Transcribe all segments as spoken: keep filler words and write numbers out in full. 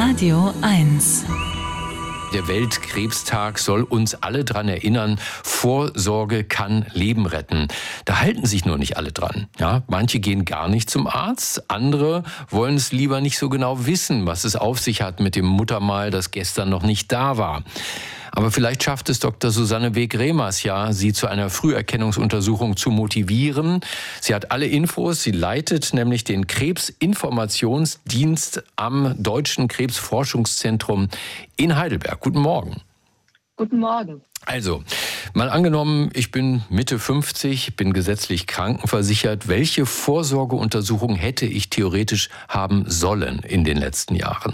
Radio eins. Der Weltkrebstag soll uns alle daran erinnern, Vorsorge kann Leben retten. Da halten sich nur nicht alle dran. Ja, manche gehen gar nicht zum Arzt, andere wollen es lieber nicht so genau wissen, was es auf sich hat mit dem Muttermal, das gestern noch nicht da war. Aber vielleicht schafft es Doktor Susanne Weg-Remers ja, Sie zu einer Früherkennungsuntersuchung zu motivieren. Sie hat alle Infos, sie leitet nämlich den Krebsinformationsdienst am Deutschen Krebsforschungszentrum in Heidelberg. Guten Morgen. Guten Morgen. Also, mal angenommen, ich bin Mitte fünfzig, bin gesetzlich krankenversichert. Welche Vorsorgeuntersuchung hätte ich theoretisch haben sollen in den letzten Jahren?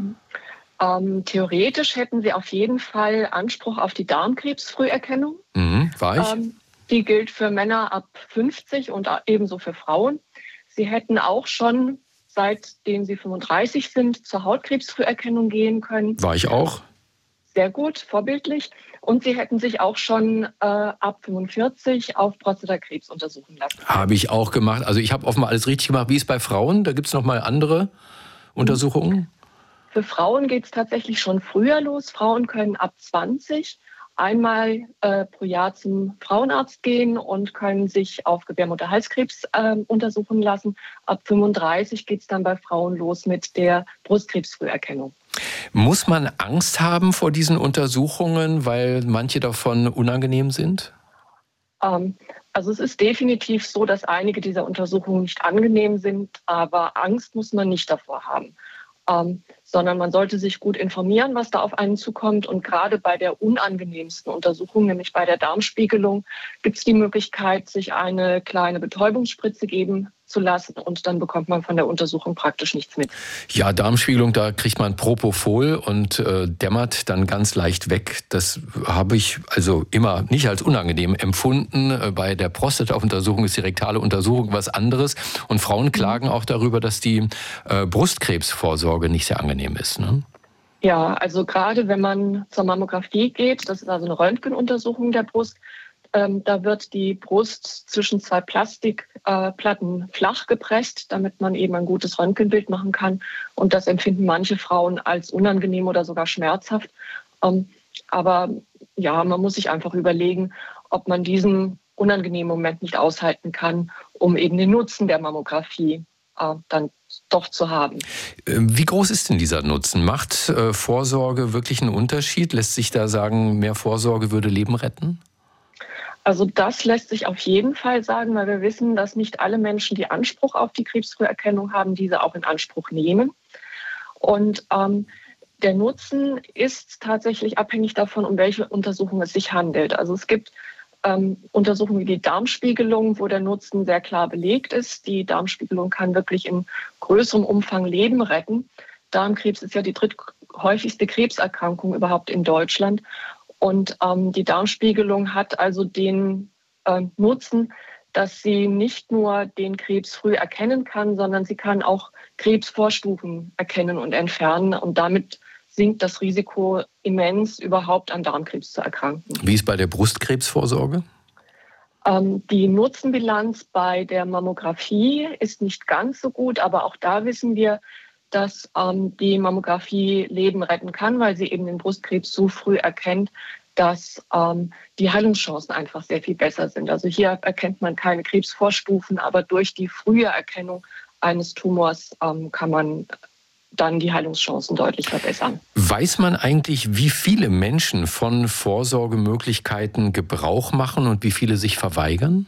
Ähm, theoretisch hätten Sie auf jeden Fall Anspruch auf die Darmkrebsfrüherkennung. Mhm, war ich? Ähm, die gilt für Männer ab fünfzig und ebenso für Frauen. Sie hätten auch schon, seitdem Sie fünfunddreißig sind, zur Hautkrebsfrüherkennung gehen können. War ich auch? Sehr gut, vorbildlich. Und Sie hätten sich auch schon äh, ab fünfundvierzig auf Prostatakrebs untersuchen lassen. Habe ich auch gemacht. Also ich habe offenbar alles richtig gemacht. Wie ist es bei Frauen? Da gibt es noch mal andere Untersuchungen? Für Frauen geht es tatsächlich schon früher los. Frauen können ab zwanzig einmal äh, pro Jahr zum Frauenarzt gehen und können sich auf Gebärmutterhalskrebs äh, untersuchen lassen. Ab fünfunddreißig geht es dann bei Frauen los mit der Brustkrebsfrüherkennung. Muss man Angst haben vor diesen Untersuchungen, weil manche davon unangenehm sind? Ähm, also es ist definitiv so, dass einige dieser Untersuchungen nicht angenehm sind, aber Angst muss man nicht davor haben. Ähm, sondern man sollte sich gut informieren, was da auf einen zukommt. Und gerade bei der unangenehmsten Untersuchung, nämlich bei der Darmspiegelung, gibt es die Möglichkeit, sich eine kleine Betäubungsspritze geben zu lassen und dann bekommt man von der Untersuchung praktisch nichts mit. Ja, Darmspiegelung, da kriegt man Propofol und äh, dämmert dann ganz leicht weg. Das habe ich also immer nicht als unangenehm empfunden. Bei der Prostata-Untersuchung ist die rektale Untersuchung was anderes. Und Frauen klagen auch darüber, dass die äh, Brustkrebsvorsorge nicht sehr angenehm ist, ne? Ja, also gerade wenn man zur Mammographie geht, das ist also eine Röntgenuntersuchung der Brust, Ähm, da wird die Brust zwischen zwei Plastikplatten äh, flach gepresst, damit man eben ein gutes Röntgenbild machen kann. Und das empfinden manche Frauen als unangenehm oder sogar schmerzhaft. Ähm, aber ja, man muss sich einfach überlegen, ob man diesen unangenehmen Moment nicht aushalten kann, um eben den Nutzen der Mammographie äh, dann doch zu haben. Wie groß ist denn dieser Nutzen? Macht äh, Vorsorge wirklich einen Unterschied? Lässt sich da sagen, mehr Vorsorge würde Leben retten? Also das lässt sich auf jeden Fall sagen, weil wir wissen, dass nicht alle Menschen, die Anspruch auf die Krebsfrüherkennung haben, diese auch in Anspruch nehmen. Und ähm, der Nutzen ist tatsächlich abhängig davon, um welche Untersuchung es sich handelt. Also es gibt ähm, Untersuchungen wie die Darmspiegelung, wo der Nutzen sehr klar belegt ist. Die Darmspiegelung kann wirklich in größerem Umfang Leben retten. Darmkrebs ist ja die dritthäufigste Krebserkrankung überhaupt in Deutschland. Und ähm, die Darmspiegelung hat also den äh, Nutzen, dass sie nicht nur den Krebs früh erkennen kann, sondern sie kann auch Krebsvorstufen erkennen und entfernen. Und damit sinkt das Risiko immens, überhaupt an Darmkrebs zu erkranken. Wie ist bei der Brustkrebsvorsorge? Ähm, die Nutzenbilanz bei der Mammographie ist nicht ganz so gut, aber auch da wissen wir, dass ähm, die Mammographie Leben retten kann, weil sie eben den Brustkrebs so früh erkennt, dass ähm, die Heilungschancen einfach sehr viel besser sind. Also hier erkennt man keine Krebsvorstufen, aber durch die frühe Erkennung eines Tumors ähm, kann man dann die Heilungschancen deutlich verbessern. Weiß man eigentlich, wie viele Menschen von Vorsorgemöglichkeiten Gebrauch machen und wie viele sich verweigern?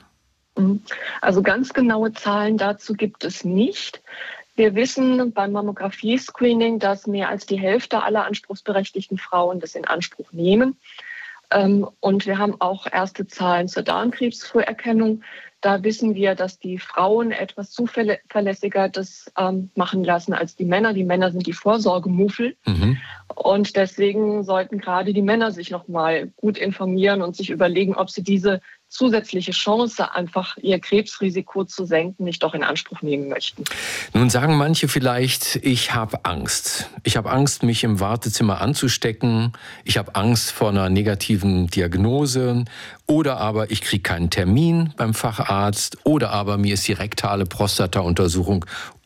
Also ganz genaue Zahlen dazu gibt es nicht. Wir wissen beim Mammographie-Screening, dass mehr als die Hälfte aller anspruchsberechtigten Frauen das in Anspruch nehmen. Und wir haben auch erste Zahlen zur Darmkrebsfrüherkennung. Da wissen wir, dass die Frauen etwas zuverlässiger das machen lassen als die Männer. Die Männer sind die Vorsorgemuffel. Mhm. Und deswegen sollten gerade die Männer sich noch mal gut informieren und sich überlegen, ob sie diese zusätzliche Chance, einfach ihr Krebsrisiko zu senken, nicht doch in Anspruch nehmen möchten. Nun sagen manche vielleicht, ich habe Angst. Ich habe Angst, mich im Wartezimmer anzustecken. Ich habe Angst vor einer negativen Diagnose. Oder aber ich kriege keinen Termin beim Facharzt. Oder aber mir ist die rektale Prostata-Untersuchung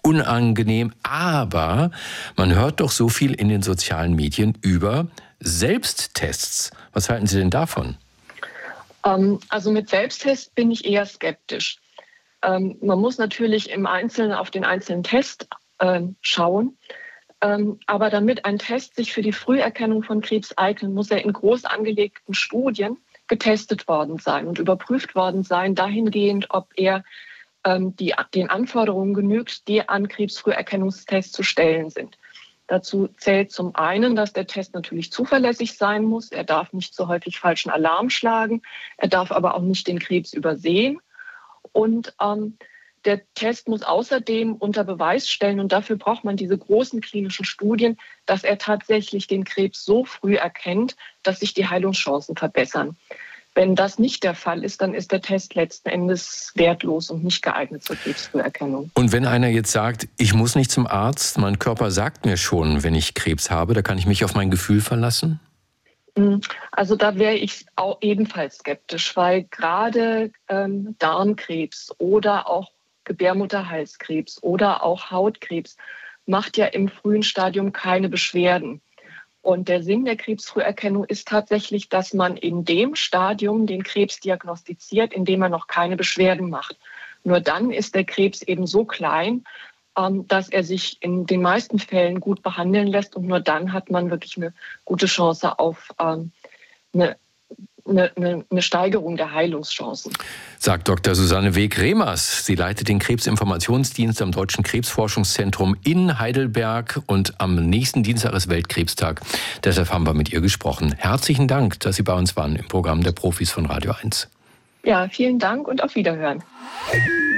unangenehm. Aber man hört doch so viel in den sozialen Medien über Selbsttests. Was halten Sie denn davon? Ähm, also mit Selbsttests bin ich eher skeptisch. Ähm, man muss natürlich im Einzelnen auf den einzelnen Test äh, schauen. Ähm, aber damit ein Test sich für die Früherkennung von Krebs eignet, muss er in groß angelegten Studien getestet worden sein und überprüft worden sein, dahingehend, ob er ähm, die, den Anforderungen genügt, die an Krebsfrüherkennungstests zu stellen sind. Dazu zählt zum einen, dass der Test natürlich zuverlässig sein muss. Er darf nicht so häufig falschen Alarm schlagen. Er darf aber auch nicht den Krebs übersehen. Und ähm, der Test muss außerdem unter Beweis stellen, und dafür braucht man diese großen klinischen Studien, dass er tatsächlich den Krebs so früh erkennt, dass sich die Heilungschancen verbessern. Wenn das nicht der Fall ist, dann ist der Test letzten Endes wertlos und nicht geeignet zur Krebsfrüherkennung. Und wenn einer jetzt sagt, ich muss nicht zum Arzt, mein Körper sagt mir schon, wenn ich Krebs habe, da kann ich mich auf mein Gefühl verlassen? Also da wäre ich auch ebenfalls skeptisch, weil gerade ähm, Darmkrebs oder auch Gebärmutterhalskrebs oder auch Hautkrebs macht ja im frühen Stadium keine Beschwerden. Und der Sinn der Krebsfrüherkennung ist tatsächlich, dass man in dem Stadium den Krebs diagnostiziert, in dem er noch keine Beschwerden macht. Nur dann ist der Krebs eben so klein, ähm, dass er sich in den meisten Fällen gut behandeln lässt. Und nur dann hat man wirklich eine gute Chance auf ähm, eine Eine, eine, eine Steigerung der Heilungschancen. Sagt Doktor Susanne Weg-Remers. Sie leitet den Krebsinformationsdienst am Deutschen Krebsforschungszentrum in Heidelberg und am nächsten Dienstag ist Weltkrebstag. Deshalb haben wir mit ihr gesprochen. Herzlichen Dank, dass Sie bei uns waren im Programm der Profis von Radio eins. Ja, vielen Dank und auf Wiederhören.